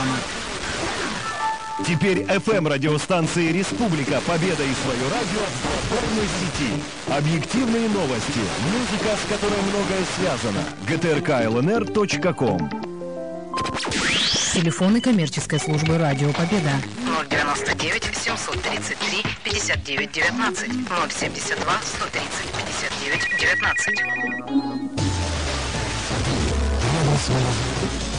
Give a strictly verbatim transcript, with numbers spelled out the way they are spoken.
программа. Теперь эф эм-радиостанции «Республика», «Победа» и «Свое радио» в глобальной сети. Объективные новости, музыка, с которой многое связано. гэ тэ эр ка эл эн эр точка ком. Телефоны коммерческой службы «Радио Победа». ноль девяносто девять семьсот тридцать три пятьдесят девять девятнадцать, ноль семьдесят два сто тридцать пятьдесят девять девятнадцать.